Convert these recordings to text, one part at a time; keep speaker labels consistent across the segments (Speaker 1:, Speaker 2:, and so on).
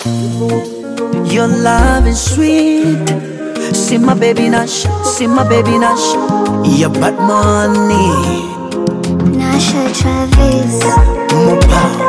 Speaker 1: Your love is sweet. See my baby Nash, see my baby Nash. Your bad money.
Speaker 2: Nasha Travis.
Speaker 1: More power.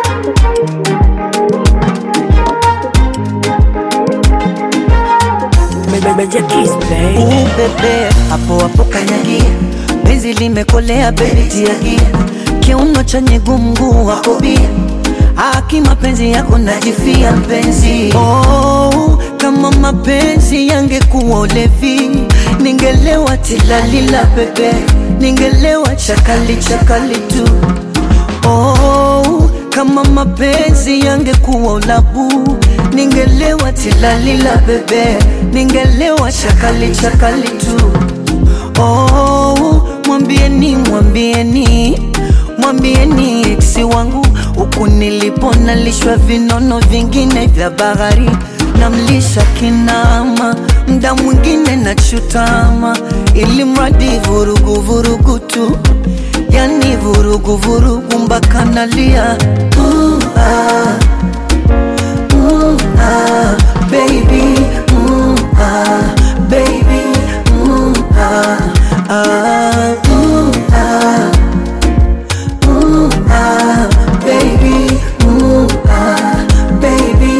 Speaker 1: Bebe, hapo hapo kanyagia. Benzi limekolea baby tiagia. Kiuno cha nyegu mguu wako bia. Haki mapenzi yako najifia mpenzi. Oh, kama mapenzi yangekuwa ulevi, ningelewa tilalila bebe, ningelewa chakali chakali tu. Oh, kama mapenzi yangekuwa ulabu, ningelewa tilalila bebe, ningelewa chakali chakali tu. Oh, mwambieni mwambieni mwambieni eksi wangu, huku nilipo nalishwa vinono vingine vya bahari, namlisha kinama, mda mwingine na chutama, ili mradi vurugu vurugu tu, yani vurugu vurugu mpaka nalia. Baby, baby, baby, baby,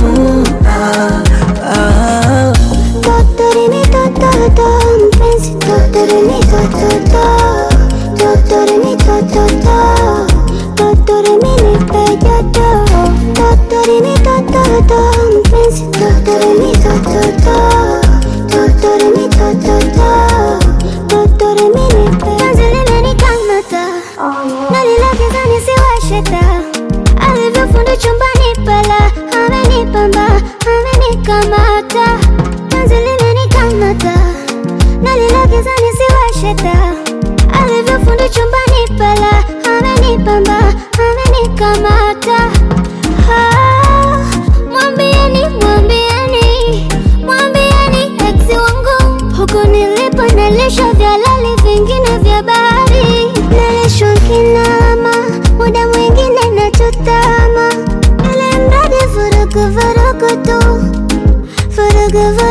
Speaker 2: Totorini tototo, mpenzi totorini tototo, totorini tototo, totorini nipe joto, totorini tototo, mpenzi totorini tototo, totorini tototo, totorini nipe. Penzi limenikamata, nalilegeza nisiwashe taa, alivyofundi chumbani pala, amenipamba, amenikamata. Penzi limenikamata, nalilegeza nisiwashe taa, alivyofundi chumbani pala, amenipamba, amenikamata. Mwambieni, mwambieni, mwambieni eksi wangu, huku nilipo nalishwa vya lali vingine vya bahari, nalishwa kinama, muda mwingine nachutama, ili mradi vurugu vurugu tu, vurugu vurugu.